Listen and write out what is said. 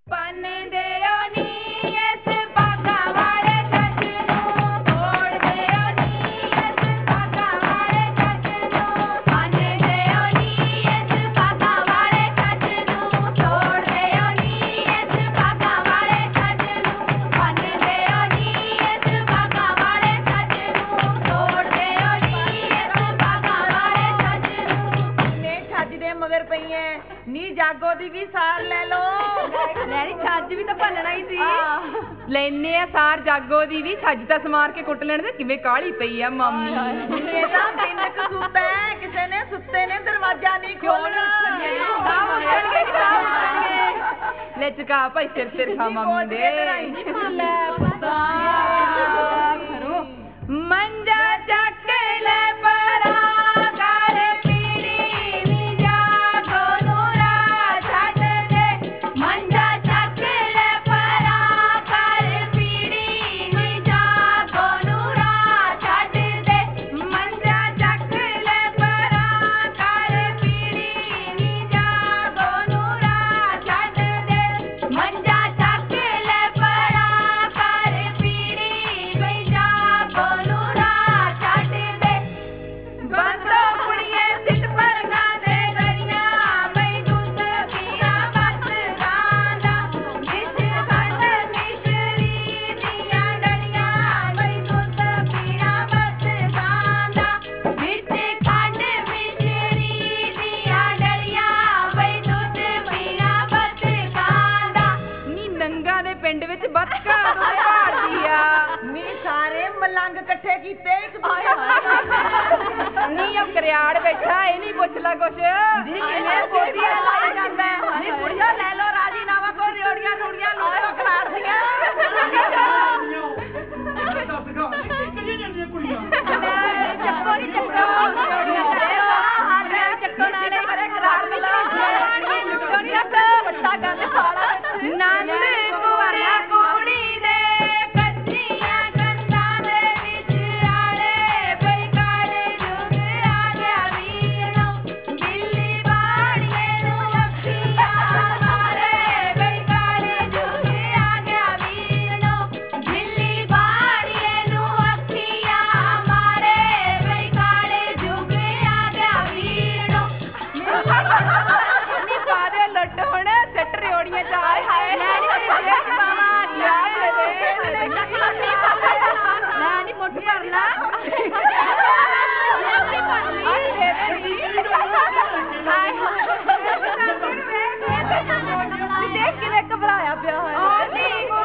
ਜਾਗੋ ਦੀ ਵੀ ਸਾਰ ਲੈ ਲੋ ਲੈਣੀ ਛੱਜ ਵੀ ਤਾਂ ਭੰਨਣਾ ਹੀ ਸੀ ਲੈਨੇ ਆ ਸਾਰ ਜਾਗੋ ਦੀ ਵੀ ਛੱਜ ਤਾਂ ਸਮਾਰ ਕੇ ਕੁੱਟ ਲੈਣ ਦੇ ਕਿਵੇਂ ਕਾਹਲੀ ਪਈ ਆ ਮਾਮੀ ਇਹ ਤਾਂ ਪਿੰਡ ਕਸੂਤਾ ਹੈ ਕਿਸੇ ਨੇ ਸੁੱਤੇ ਨੇ ਦਰਵਾਜ਼ਾ ਨਹੀਂ ਖੋਲਣਾ ਲੈ ਚੁਕਾ ਭਾਈ ਸਿਰ ਖਾ ਮਾਮੀ ਦੇ ਲੈ ਪਤਾ ਖਰੋ ਮੰਜਾ ਚੱਕ ਲੈ ਪਰਾ ਕਰਿਆੜ ਬੈਠਾ ਇਹ ਨਹੀਂ ਪੁੱਛ ਲਾ ਕੁਛ ਜੀ ਕਿਵੇਂ ਬੋਲੀਆਂ ਲਾਈ ਜਾਂਦਾ ਨਹੀਂ ਕੁੜੀਆਂ ਲੈ ਲੋ ਰਾਜੀ ਨਾਵਾ ਕੋ ਰਿਓੜੀਆਂ ਰੂੜੀਆਂ ਲੋ ਖਲਾਰਦੀਆਂ ਕਿਹੜੀਆਂ ਜਾਂਦੀਆਂ ਕੁੜੀਆਂ ਚੱਕੋ ਨਹੀਂ ਚੱਕੋ ਹਾਰੇ ਚੱਕੋ ਨਾਲੇ ਕਰੇ ਕਰਾਰ ਮਿਲਾ ਲੁੱਟੋ ਨਹੀਂ ਰੱਖ ਵੱਡਾ ਗੱਲ ਸਾਲਾ ਨੰਦ ਕੁਵਾਰਾ ਕੁੜੀ ਦੇ ਦੇਖ ਕਿਵੇਂ ਘਬਰਾਇਆ ਪਿਆ ਹੋਇਆ